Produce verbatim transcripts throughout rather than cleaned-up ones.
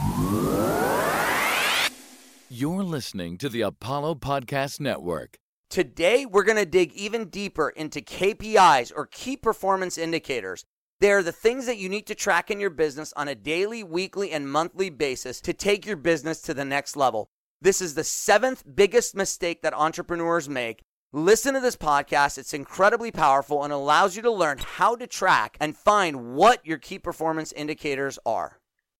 You're listening to the Apollo Podcast Network. Today, we're going to dig even deeper into K P Is, or Key Performance Indicators. They are the things that you need to track in your business on a daily, weekly, and monthly basis to take your business to the next level. This is the seventh biggest mistake that entrepreneurs make. Listen to this podcast. It's incredibly powerful and allows you to learn how to track and find what your key performance indicators are.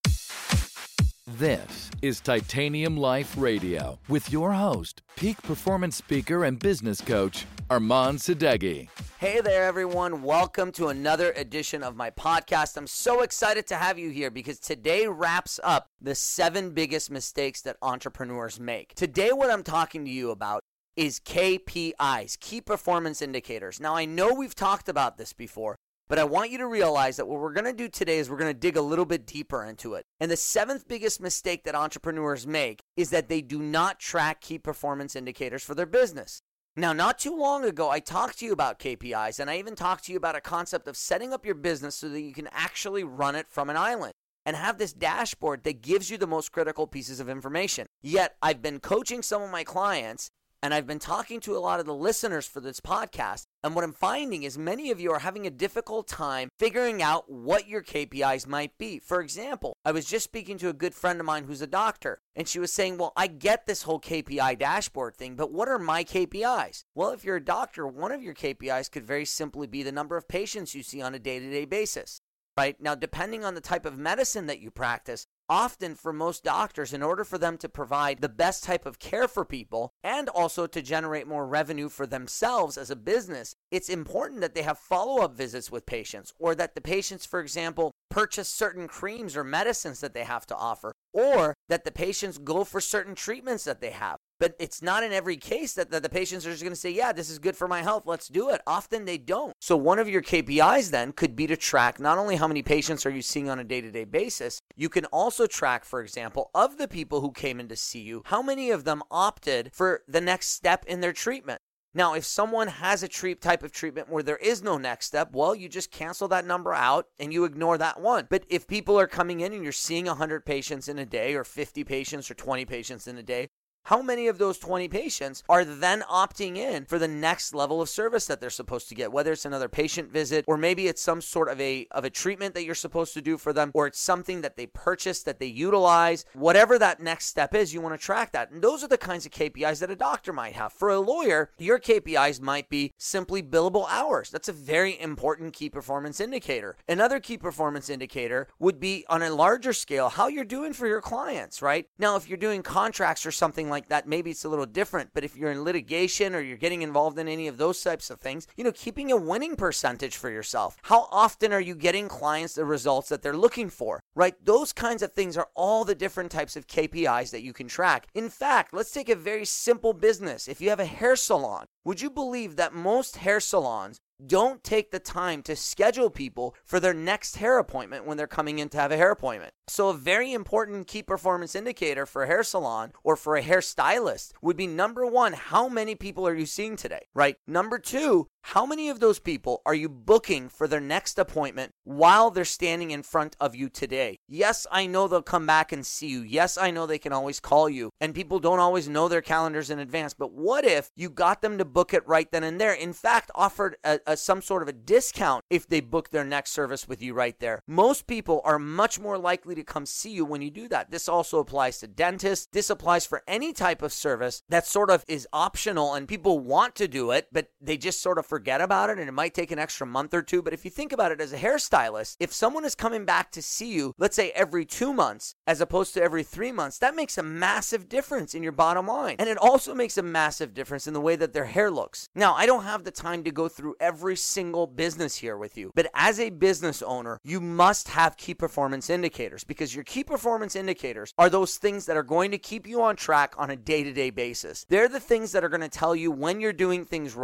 This is Titanium Life Radio with your host, peak performance speaker and business coach, Armand Sadeghi. Hey there, everyone. Welcome to another edition of my podcast. I'm so excited to have you here because today wraps up the seven biggest mistakes that entrepreneurs make. Today, what I'm talking to you about is K P Is, Key Performance Indicators. Now, I know we've talked about this before, but I want you to realize that what we're going to do today is we're going to dig a little bit deeper into it. And the seventh biggest mistake that entrepreneurs make is that they do not track key performance indicators for their business. Now, not too long ago, I talked to you about K P Is, and I even talked to you about a concept of setting up your business so that you can actually run it from an island and have this dashboard that gives you the most critical pieces of information. Yet, I've been coaching some of my clients, and I've been talking to a lot of the listeners for this podcast, and what I'm finding is many of you are having a difficult time figuring out what your K P Is might be. For example, I was just speaking to a good friend of mine who's a doctor, and she was saying, well, I get this whole K P I dashboard thing, but what are my K P Is? Well, if you're a doctor, one of your K P Is could very simply be the number of patients you see on a day-to-day basis, right? Now, depending on the type of medicine that you practice, often for most doctors, in order for them to provide the best type of care for people and also to generate more revenue for themselves as a business, it's important that they have follow-up visits with patients, or that the patients, for example, purchase certain creams or medicines that they have to offer, or that the patients go for certain treatments that they have. But it's not in every case that, that the patients are just going to say, yeah, this is good for my health, let's do it. Often they don't. So one of your K P Is then could be to track not only how many patients are you seeing on a day-to-day basis, you can also track, for example, of the people who came in to see you, how many of them opted for the next step in their treatment. Now, if someone has a treat type of treatment where there is no next step, well, you just cancel that number out and you ignore that one. But if people are coming in and you're seeing one hundred patients in a day, or fifty patients or twenty patients in a day, how many of those twenty patients are then opting in for the next level of service that they're supposed to get, whether it's another patient visit, or maybe it's some sort of a of a treatment that you're supposed to do for them, or it's something that they purchase, that they utilize. Whatever that next step is, you want to track that. And those are the kinds of K P Is that a doctor might have. For a lawyer, your K P Is might be simply billable hours. That's a very important key performance indicator. Another key performance indicator would be, on a larger scale, how you're doing for your clients, right? Now, if you're doing contracts or something like that, maybe it's a little different. But if you're in litigation or you're getting involved in any of those types of things, you know, keeping a winning percentage for yourself. How often are you getting clients the results that they're looking for, right? Those kinds of things are all the different types of K P Is that you can track. In fact, let's take a very simple business. If you have a hair salon, would you believe that most hair salons don't take the time to schedule people for their next hair appointment when they're coming in to have a hair appointment? So a very important key performance indicator for a hair salon or for a hairstylist would be, number one, how many people are you seeing today, right? Number two, how many of those people are you booking for their next appointment while they're standing in front of you today? Yes, I know they'll come back and see you. Yes, I know they can always call you, and people don't always know their calendars in advance. But what if you got them to book it right then and there? In fact, offered a, a, some sort of a discount if they book their next service with you right there. Most people are much more likely to come see you when you do that. This also applies to dentists. This applies for any type of service that sort of is optional and people want to do it, but they just sort of forget about it, and it might take an extra month or two. But if you think about it as a hairstylist, if someone is coming back to see you, let's say every two months as opposed to every three months, that makes a massive difference in your bottom line. And it also makes a massive difference in the way that their hair looks. Now, I don't have the time to go through every single business here with you, but as a business owner, you must have key performance indicators, because your key performance indicators are those things that are going to keep you on track on a day-to-day basis. They're the things that are going to tell you when you're doing things right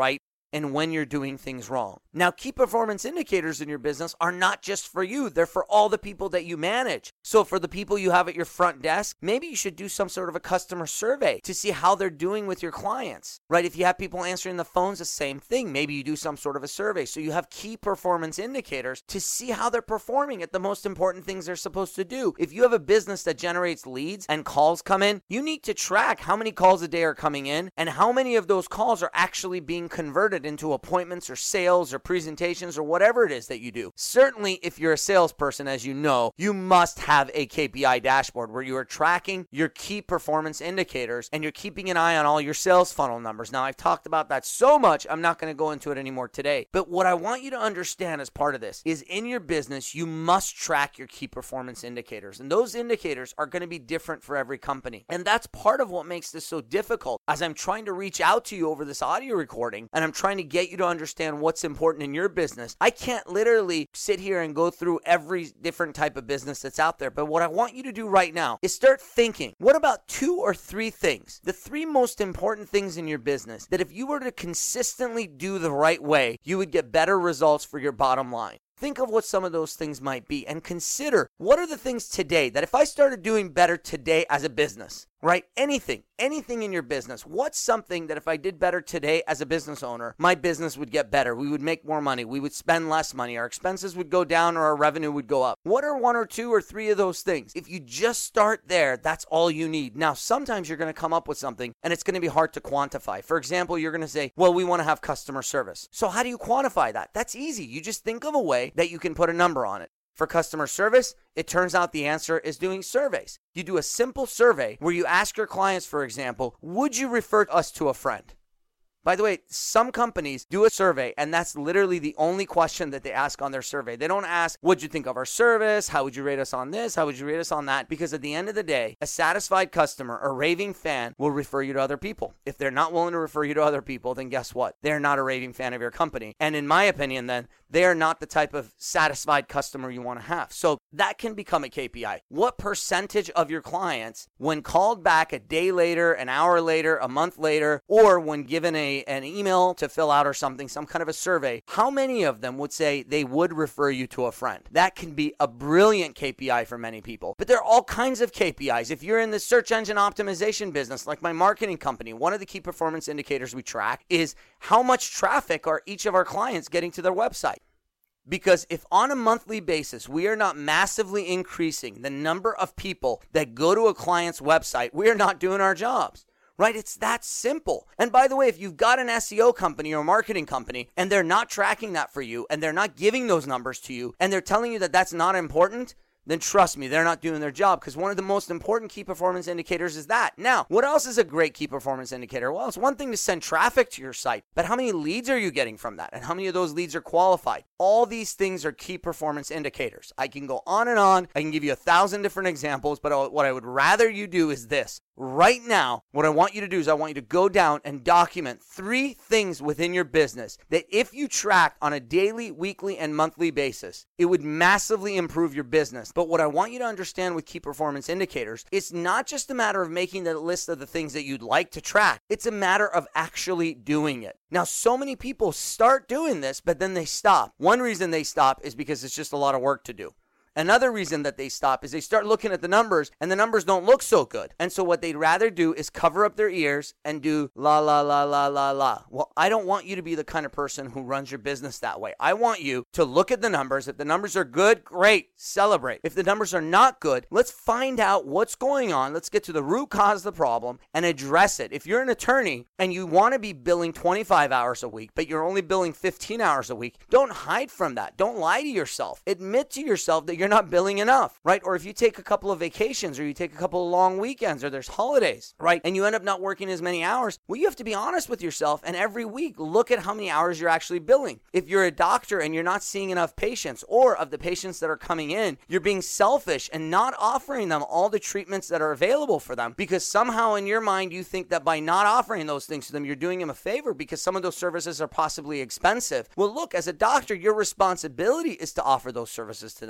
and when you're doing things wrong. Now, key performance indicators in your business are not just for you. They're for all the people that you manage. So for the people you have at your front desk, maybe you should do some sort of a customer survey to see how they're doing with your clients, right? If you have people answering the phones, the same thing. Maybe you do some sort of a survey. So you have key performance indicators to see how they're performing at the most important things they're supposed to do. If you have a business that generates leads and calls come in, you need to track how many calls a day are coming in and how many of those calls are actually being converted into appointments or sales or presentations or whatever it is that you do. Certainly, if you're a salesperson, as you know, you must have a K P I dashboard where you are tracking your key performance indicators and you're keeping an eye on all your sales funnel numbers. Now, I've talked about that so much, I'm not going to go into it anymore today. But what I want you to understand as part of this is in your business, you must track your key performance indicators. And those indicators are going to be different for every company. And that's part of what makes this so difficult as I'm trying to reach out to you over this audio recording and I'm trying to get you to understand what's important in your business. I can't literally sit here and go through every different type of business that's out there. But what I want you to do right now is start thinking, what about two or three things, the three most important things in your business that if you were to consistently do the right way, you would get better results for your bottom line? Think of what some of those things might be and consider what are the things today that if I started doing better today as a business, right? Anything, anything in your business. What's something that if I did better today as a business owner, my business would get better. We would make more money. We would spend less money. Our expenses would go down or our revenue would go up. What are one or two or three of those things? If you just start there, that's all you need. Now, sometimes you're going to come up with something and it's going to be hard to quantify. For example, you're going to say, well, we want to have customer service. So how do you quantify that? That's easy. You just think of a way that you can put a number on it. For customer service, it turns out the answer is doing surveys. You do a simple survey where you ask your clients, for example, would you refer us to a friend? By the way, some companies do a survey, and that's literally the only question that they ask on their survey. They don't ask, what'd you think of our service? How would you rate us on this? How would you rate us on that? Because at the end of the day, a satisfied customer, a raving fan, will refer you to other people. If they're not willing to refer you to other people, then guess what? They're not a raving fan of your company. And in my opinion, then, they are not the type of satisfied customer you want to have. So that can become a K P I. What percentage of your clients, when called back a day later, an hour later, a month later, or when given a an email to fill out or something, some kind of a survey, how many of them would say they would refer you to a friend? That can be a brilliant K P I for many people. But there are all kinds of K P Is. If you're in the search engine optimization business, like my marketing company, one of the key performance indicators we track is how much traffic are each of our clients getting to their website. Because if on a monthly basis, we are not massively increasing the number of people that go to a client's website, we are not doing our jobs. Right? It's that simple. And by the way, if you've got an S E O company or a marketing company and they're not tracking that for you and they're not giving those numbers to you and they're telling you that that's not important, then trust me, they're not doing their job, because one of the most important key performance indicators is that. Now, what else is a great key performance indicator? Well, it's one thing to send traffic to your site, but how many leads are you getting from that? And how many of those leads are qualified? All these things are key performance indicators. I can go on and on. I can give you a thousand different examples, but what I would rather you do is this. Right now, what I want you to do is I want you to go down and document three things within your business that if you track on a daily, weekly, and monthly basis, it would massively improve your business. But what I want you to understand with key performance indicators, it's not just a matter of making the list of the things that you'd like to track. It's a matter of actually doing it. Now, so many people start doing this, but then they stop. One reason they stop is because it's just a lot of work to do. Another reason that they stop is they start looking at the numbers and the numbers don't look so good. And so what they'd rather do is cover up their ears and do la, la, la, la, la, la. Well, I don't want you to be the kind of person who runs your business that way. I want you to look at the numbers. If the numbers are good, great, celebrate. If the numbers are not good, let's find out what's going on. Let's get to the root cause of the problem and address it. If you're an attorney and you want to be billing twenty-five hours a week, but you're only billing fifteen hours a week, don't hide from that. Don't lie to yourself. Admit to yourself that you're not billing enough, right? Or if you take a couple of vacations or you take a couple of long weekends or there's holidays, right? And you end up not working as many hours, well, you have to be honest with yourself and every week look at how many hours you're actually billing. If you're a doctor and you're not seeing enough patients, or of the patients that are coming in, you're being selfish and not offering them all the treatments that are available for them because somehow in your mind you think that by not offering those things to them, you're doing them a favor because some of those services are possibly expensive. Well, look, as a doctor, your responsibility is to offer those services to them. It is your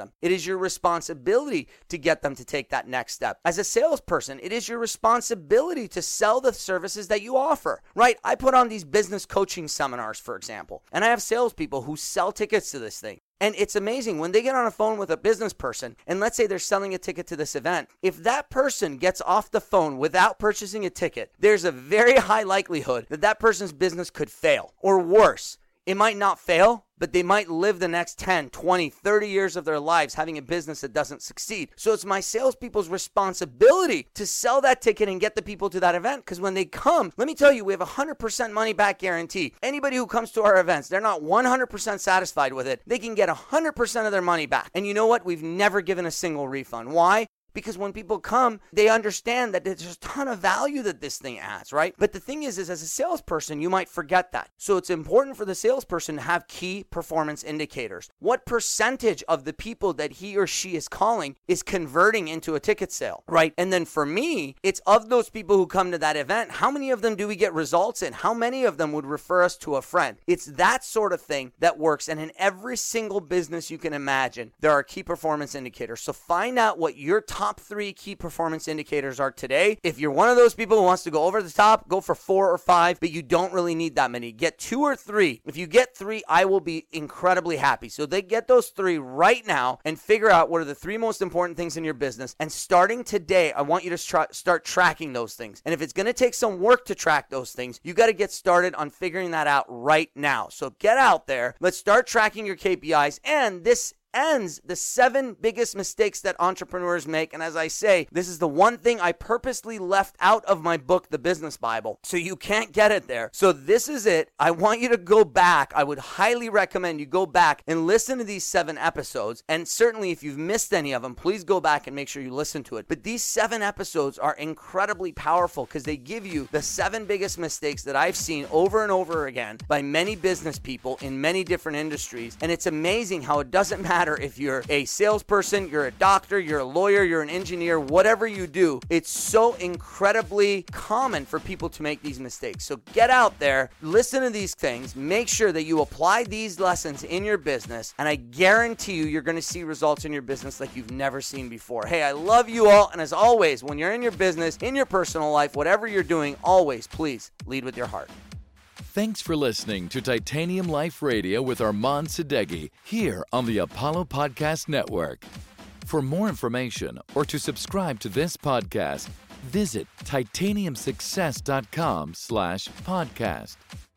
your responsibility to get them to take that next step. As a salesperson, it is your responsibility to sell the services that you offer, right? I put on these business coaching seminars, for example, and I have salespeople who sell tickets to this thing. And it's amazing when they get on a phone with a business person, and let's say they're selling a ticket to this event. If that person gets off the phone without purchasing a ticket, there's a very high likelihood that that person's business could fail. Or worse, it might not fail, but they might live the next ten, twenty, thirty years of their lives having a business that doesn't succeed. So it's my salespeople's responsibility to sell that ticket and get the people to that event, because when they come, let me tell you, we have a one hundred percent money back guarantee. Anybody who comes to our events, they're not one hundred percent satisfied with it, they can get one hundred percent of their money back. And you know what? We've never given a single refund. Why? Because when people come, they understand that there's a ton of value that this thing adds, right? But the thing is, is as a salesperson, you might forget that. So it's important for the salesperson to have key performance indicators. What percentage of the people that he or she is calling is converting into a ticket sale, right? And then for me, it's of those people who come to that event, how many of them do we get results in? How many of them would refer us to a friend? It's that sort of thing that works. And in every single business you can imagine, there are key performance indicators. So find out what your top Top three key performance indicators are today. If you're one of those people who wants to go over the top, go for four or five, but you don't really need that many. Get two or three. If you get three, I will be incredibly happy. So they get those three right now and figure out what are the three most important things in your business. And starting today, I want you to try, start tracking those things. And if it's going to take some work to track those things, you got to get started on figuring that out right now. So get out there. Let's start tracking your K P Is. And this ends the seven biggest mistakes that entrepreneurs make. And as I say, this is the one thing I purposely left out of my book, The Business Bible, so you can't get it there. So this is it. I want you to go back. I would highly recommend you go back and listen to these seven episodes. And certainly if you've missed any of them, please go back and make sure you listen to it. But these seven episodes are incredibly powerful because they give you the seven biggest mistakes that I've seen over and over again by many business people in many different industries. And it's amazing how it doesn't matter if you're a salesperson, you're a doctor, you're a lawyer, you're an engineer, whatever you do, it's so incredibly common for people to make these mistakes. So get out there, listen to these things, make sure that you apply these lessons in your business, and I guarantee you, you're going to see results in your business like you've never seen before. Hey, I love you all, and as always, when you're in your business, in your personal life, whatever you're doing, always, please, lead with your heart. Thanks for listening to Titanium Life Radio with Arman Sadeghi here on the Apollo Podcast Network. For more information or to subscribe to this podcast, visit titanium success dot com slash podcast.